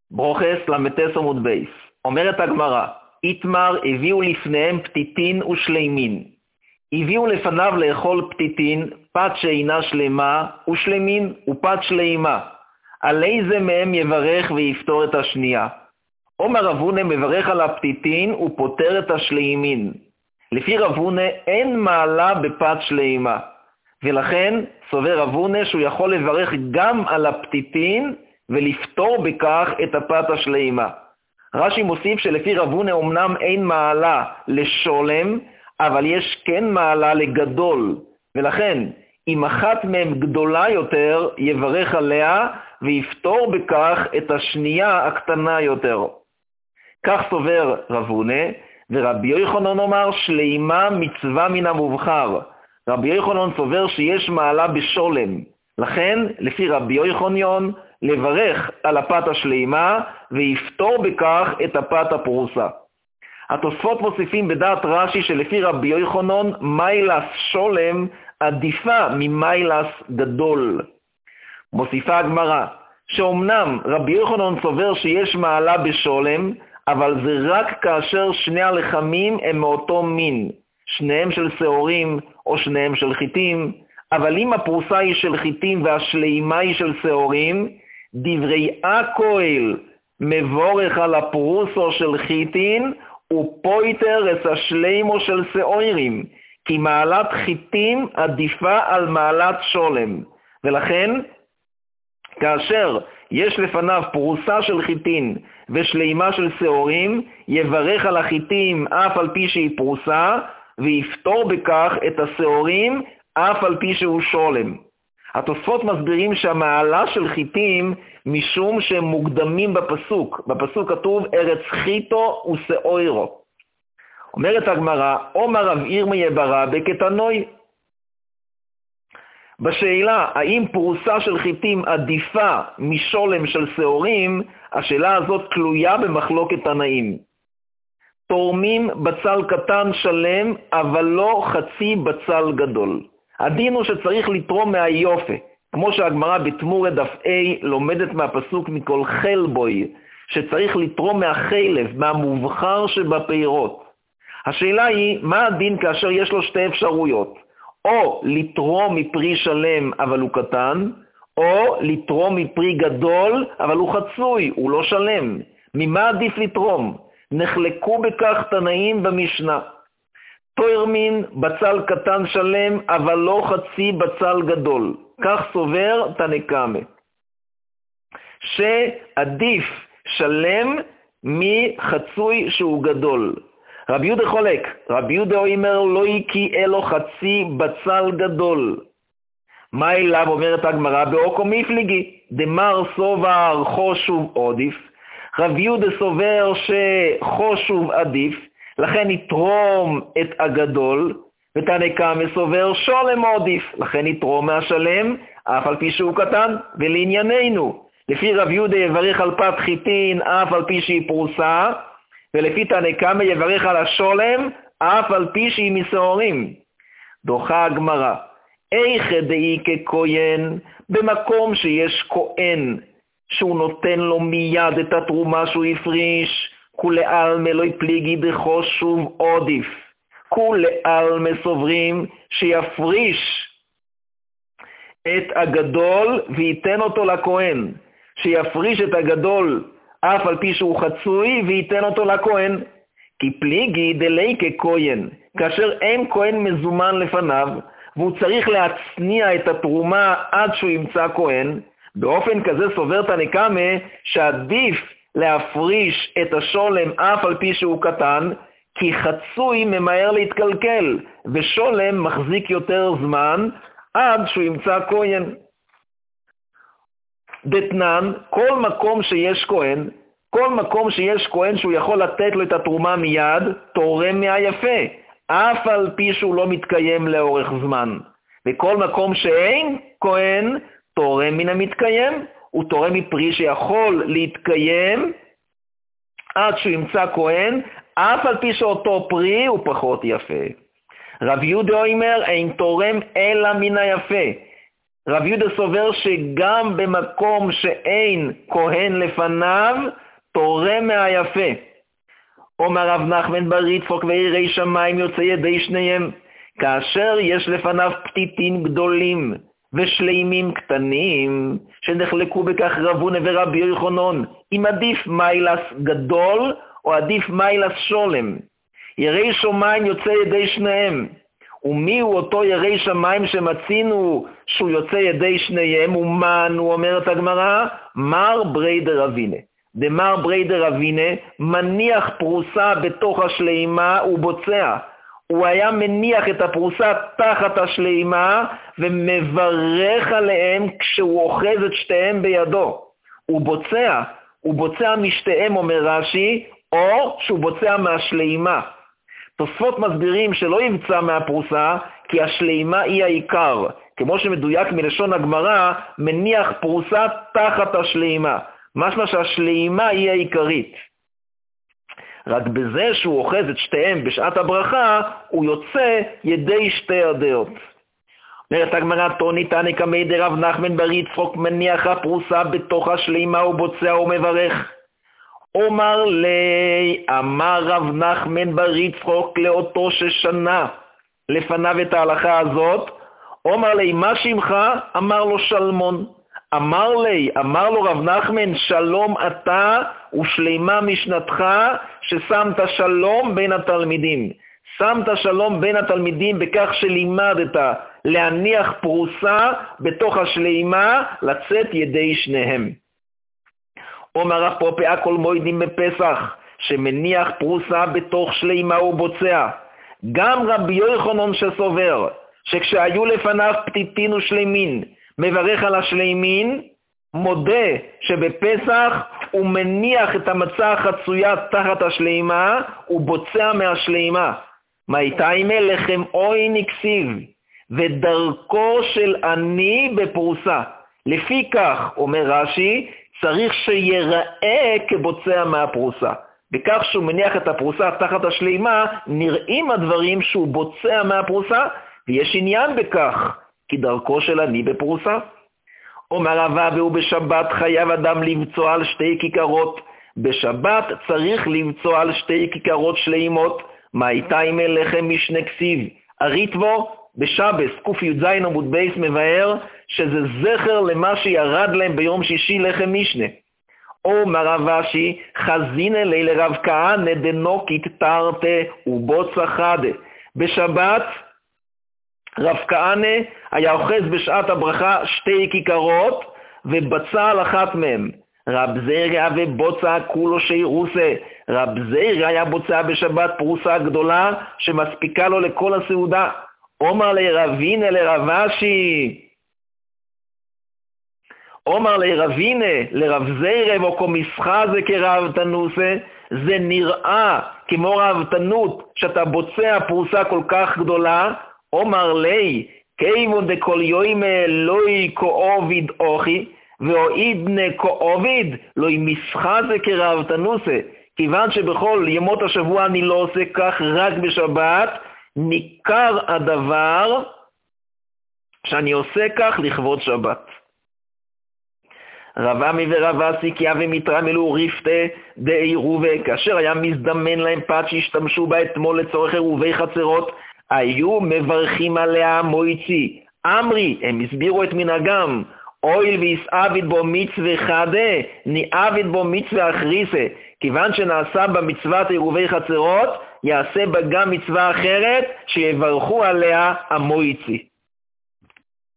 ברוכס למטס עמוד בייס. אומרת הגמרא, איתמר הביאו לפניהם פתיתין ושלימין. הביאו לפניו לאכול פתיתין, פת שאינה שלמה, ושלמין ופת שלימה. על איזה מהם יברך ויפתור את השנייה? אומר רב הונא מברך על הפתיתין ופותר את השלימין. לפי רב הונא אין מעלה בפת שלימה. ולכן סובר רב הונא שהוא יכול לברך גם על הפתיתין ולפתור בכך את הפת השלימה. רש"י מוסיף שלפי רב הונא אמנם אין מעלה לשולם, אבל יש כן מעלה לגדול, ולכן אם אחת מהם גדולה יותר יברך עליה ויפתור בכך את השנייה הקטנה יותר. כך סובר רב הונא, ורבי יוחנן אומר שלימה מצווה מן המובחר. רבי יוחנן סובר שיש מעלה בשולם, לכן לפי רבי יוחנן לברך על הפת השלימה ויפתור בכך את הפת הפרוסה. התוספות מוסיפים בדעת רש"י שלפי רבי יוחנן מיילס שולם עדיפה ממיילס גדול. מוסיפה הגמרא שאומנם רבי יוחנן סובר שיש מעלה בשולם, אבל זה רק כאשר שני הלחמים הם מאותו מין, שניהם של שעורים או שניהם של חיטים. אבל אם הפרוסה היא של חיטים והשלימה היא של שעורים, דברי הכהל מבורך על הפרוסו של חיטין ופויטר את השלימו של שעורים, כי מעלת חיטים עדיפה על מעלת שולם. ולכן כאשר יש לפניו פרוסה של חיטין ושלימה של שעורים, יברך על החיטים אף על פי שהיא פרוסה, ויפתור בכך את השעורים אף על פי שהוא שולם. התוספות מסבירים שהמעלה של חיטים משום שהם מוקדמים בפסוק. בפסוק כתוב ארץ חיטו ושעורו. אומרת הגמרא, אומר רב ירמיה ברבה כתנוי. בשאלה האם פרוסה של חיטים עדיפה משולם של שעורים, השאלה הזאת תלויה במחלוקת תנאים. תורמים בצל קטן שלם, אבל לא חצי בצל גדול. הדין הוא שצריך לתרום מהיופה, כמו שהגמרא בתמורה דף A לומדת מהפסוק מכל חלבוי, שצריך לתרום מהחלב, מהמובחר שבפירות. השאלה היא, מה הדין כאשר יש לו שתי אפשרויות? או לתרום מפרי שלם אבל הוא קטן, או לתרום מפרי גדול אבל הוא חצוי, הוא לא שלם. ממה עדיף לתרום? נחלקו בכך תנאים במשנה. תורמין בצל קטן שלם אבל לא חצי בצל גדול. כך סובר תנא קמא, שעדיף שלם מחצוי שהוא גדול. רבי יהודה חולק, רבי יהודה אומר לא יקי אלו חצי בצל גדול. מה אליו אומרת הגמרא באוקו מפליגי, דמר סובר חושוב עדיף. רבי יהודה סובר שחושוב עדיף, לכן יתרום את הגדול, ותנא קמא סובר שולם עדיף, לכן יתרום מהשלם אף על פי שהוא קטן. ולענייננו, לפי רבי יהודה יברך על פת חיטין אף על פי שהיא פרוסה, ולפי תנא קמא יברך על השולם אף על פי שהיא משעורים. דוחה הגמרא, איכא דאי ככהן, במקום שיש כהן שהוא נותן לו מיד את התרומה שהוא הפריש, כולי עלמא לא יפליגי דחושוב עדיף. כולי עלמא סוברים שיפריש את הגדול וייתן אותו לכהן, שיפריש את הגדול אף על פי שהוא חצוי וייתן אותו לכהן. כי פליגי דלי ככהן, כאשר אין כהן מזומן לפניו והוא צריך להצניע את התרומה עד שהוא ימצא כהן, באופן כזה סובר תנא קמא שעדיף להפריש את השולם אף על פי שהוא קטן, כי חצוי ממהר להתקלקל ושולם מחזיק יותר זמן עד שהוא ימצא כהן. דתנן, כל מקום שיש כהן שהוא יכול לתת לו את התרומה מיד, תורם מהיפה, אף על פי שהוא לא מתקיים לאורך זמן. וכל מקום שאין כהן, תורם מן המתקיים, הוא תורם מפרי שיכול להתקיים עד שהוא ימצא כהן, אף על פי שאותו פרי הוא פחות יפה. רב יהודה אומר, אין תורם אלא מן היפה. רב יהודה סובר שגם במקום שאין כהן לפניו, תורם מהיפה. אומר רב נחמן בר יצחק ויראי שמיים יוצא ידי שניהם, כאשר יש לפניו פתיתים גדולים ושלימים קטנים, שנחלקו בכך רב הונא ורבי יוחנן, אם עדיף מיילס גדול או עדיף מיילס שולם. יראי שמיים יוצא ידי שניהם. ומי הוא אותו יראי שמיים שמצינו שהוא יוצא ידי שניהם? ומן, הוא אומר את הגמרא, מר ברי דרבינה. דמר ברי דרבינה מניח פרוסה בתוך השלימה ובוצע. הוא היה מניח את הפרוסה תחת השלימה ומברך עליהם כשהוא אוחז את שתיהם בידו. הוא בוצע משתיהם, אומר רש"י, או שהוא בוצע מהשלימה. תוספות מסבירים שלא יבצע מהפרוסה, כי השלימה היא העיקר. כמו שמדויק מלשון הגמרא, מניח פרוסה תחת השלימה. משמע שהשלימה היא העיקרית. רק בזה שהוא אוחז את שתיהם בשעת הברכה, הוא יוצא ידי שתי הדעות. אומרת הגמרא, תוני תני קמי דרב נחמן בר יצחק, מניח הפרוסה בתוך השלימה ובוצע ומברך. אומר לי, אמר רב נחמן בר יצחק לאותו ששנה לפניו את ההלכה הזאת, אומר לי, מה שמך? אמר לו שלמון. אמר לו רב נחמן, שלום אתה ושלימה משנתך, ששמת שלום בין התלמידים. שמת שלום בין התלמידים בכך שלימדת להניח פרוסה בתוך השלימה, לצאת ידי שניהם. אומר רב פופא, כל מועדים בפסח, שמניח פרוסה בתוך שלימה ובוצע. גם רבי יוחנן שסובר, שכשהיו לפניו פתיתין ושלימין, מברך על השלימין, מודה שבפסח הוא מניח את המצה החצויה תחת השלימה, ובוצע מהשלימה. מה הייתה אימה? לחם אוי נקסיב, ודרכו של עני בפרוסה. לפי כך, אומר רש"י, צריך שיראה כבוצע מהפרוסה. בכך שהוא מניח את הפרוסה תחת השלימה, נראים הדברים שהוא בוצע מהפרוסה, ויש עניין בכך, כי דרכו של עני בפרוסה. אומר רבא, והוא בשבת חייב אדם לבצוע על שתי כיכרות. בשבת צריך לבצוע על שתי כיכרות שלימות. מה הייתה עם לחם משנה כסיב? הריטבו בשבס, ק"י"ז עמוד בייס, מבאר שזה זכר למה שירד להם ביום שישי לחם משנה. אומר רב אשי, חזינא ליה לרב כהנא דנוקית תרתי ובוצע חדה. בשבת רב כהנא היה אוחז בשעת הברכה שתי כיכרות ובצע על אחת מהם. רב זירא ובוצע כולו שירוסה. רב זירא היה בוצע בשבת פרוסה גדולה שמספיקה לו לכל הסעודה. אומר לרבינא לרב אשי, אומר לרבינא לרב זירא וכו מסחה זה כרהבתנוסה. זה נראה כמו רהבתנות שאתה בוצע פרוסה כל כך גדולה. אומר לי, כיוון דכל יוימא לוי כעוביד אוכי, ואוידנה כעוביד, לוי מסחה זה כרהבתנוסה. כיוון שבכל ימות השבוע אני לא עושה כך, רק בשבת, ניכר הדבר שאני עושה כך לכבוד שבת. רב עמי ורב אסי כי אבי מתרמלו רפתה דעירובה, כאשר היה מזדמן להם פת שהשתמשו בה אתמול לצורך עירובי חצרות, היו מברכים עליה מויצי. אמרי, הם הסבירו את מנהגם, אויל ויסעביד בו מצווה חדה, ניעביד בו מצווה אחריסה. כיוון שנעשה במצוות עירובי חצרות, יעשה בה גם מצווה אחרת שיברכו עליה המויצי.